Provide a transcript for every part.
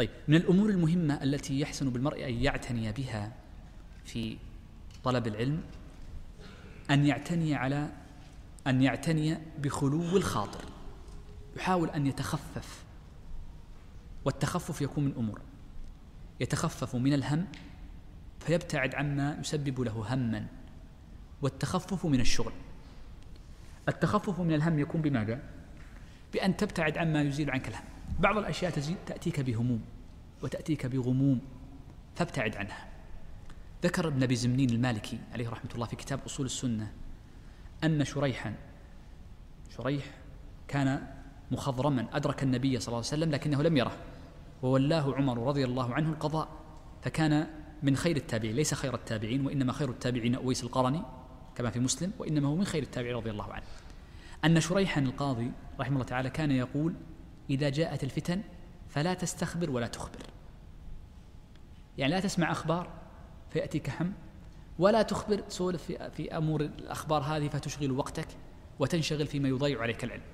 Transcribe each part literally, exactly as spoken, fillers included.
طيب، من الأمور المهمة التي يحسن بالمرء أن يعتني بها في طلب العلم أن يعتني على أن يعتني بخلو الخاطر، يحاول أن يتخفف، والتخفف يكون من أمور: يتخفف من الهم فيبتعد عما يسبب له هما، والتخفف من الشغل. التخفف من الهم يكون بماذا؟ بأن تبتعد عما يزيل عنك الهم. بعض الأشياء تزيد تأتيك بهموم وتأتيك بغموم فابتعد عنها. ذكر ابن أبي زمنين المالكي عليه رحمة الله في كتاب أصول السنة أن شريحا شريح كان مخضرما أدرك النبي صلى الله عليه وسلم لكنه لم يره، وولاه عمر رضي الله عنه القضاء، فكان من خير التابعين، ليس خير التابعين، وإنما خير التابعين أويس القرني كما في مسلم، وإنما هو من خير التابعين رضي الله عنه. أن شريحا القاضي رحمه الله تعالى كان يقول: إذا جاءت الفتن فلا تستخبر ولا تخبر، يعني لا تسمع أخبار فيأتيك هم، ولا تخبر تسولف في, في أمور الأخبار هذه فتشغل وقتك وتنشغل فيما يضيع عليك العلم.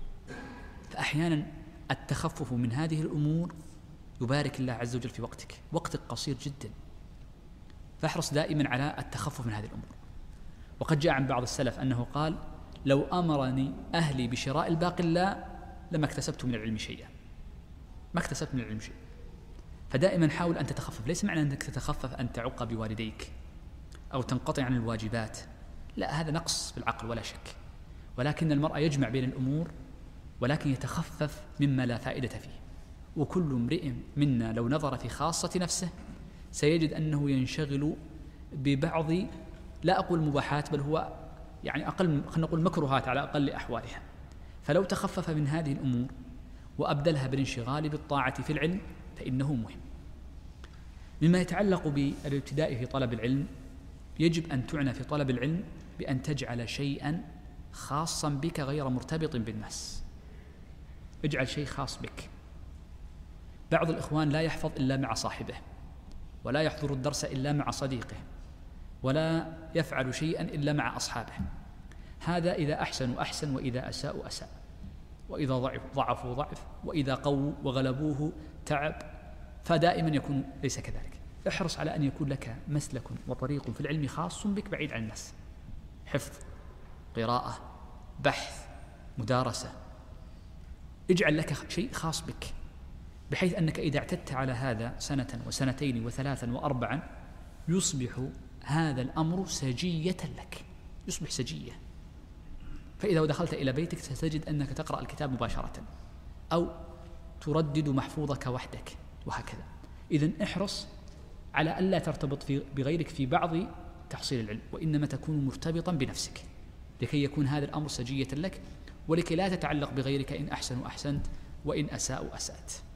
فأحيانا التخفف من هذه الأمور يبارك الله عز وجل في وقتك، وقتك قصير جدا، فاحرص دائما على التخفف من هذه الأمور. وقد جاء عن بعض السلف أنه قال: لو أمرني أهلي بشراء الباقلاء لما اكتسبت من العلم شيئا، ما اكتسبت من العلم شيء. فدائما حاول أن تتخفف، ليس معنى أنك تتخفف أن تعق بوالديك أو تنقطع عن الواجبات، لا، هذا نقص في العقل ولا شك، ولكن المرء يجمع بين الأمور ولكن يتخفف مما لا فائدة فيه. وكل امرئ منا لو نظر في خاصة نفسه سيجد أنه ينشغل ببعض، لا أقول مباحات، بل هو يعني أقل، خلينا نقول مكروهات على أقل أحوالها. فلو تخفف من هذه الأمور وأبدلها بالانشغال بالطاعة في العلم فإنه مهم. مما يتعلق بالابتداء في طلب العلم، يجب أن تعنى في طلب العلم بأن تجعل شيئا خاصا بك غير مرتبط بالناس. اجعل شيء خاص بك. بعض الإخوان لا يحفظ إلا مع صاحبه، ولا يحضر الدرس إلا مع صديقه، ولا يفعل شيئا إلا مع أصحابه. هذا إذا أحسنوا أحسن، وإذا أساءوا أساء، وإذا ضعفوا ضعفوا ضعف، وإذا قووا وغلبوه تعب، فدائما يكون ليس كذلك. احرص على أن يكون لك مسلك وطريق في العلم خاص بك بعيد عن الناس، حفظ، قراءة، بحث، مدارسة. اجعل لك شيء خاص بك، بحيث أنك إذا اعتدت على هذا سنة وسنتين وثلاثا وأربعا يصبح هذا الأمر سجية لك، يصبح سجية. فإذا دخلت إلى بيتك ستجد أنك تقرأ الكتاب مباشرة أو تردد محفوظك وحدك وهكذا. إذن احرص على ألا ترتبط في بغيرك في بعض تحصيل العلم، وإنما تكون مرتبطا بنفسك لكي يكون هذا الأمر سجية لك، ولكي لا تتعلق بغيرك، إن أحسنوا أحسنت وإن أساءوا أسأت.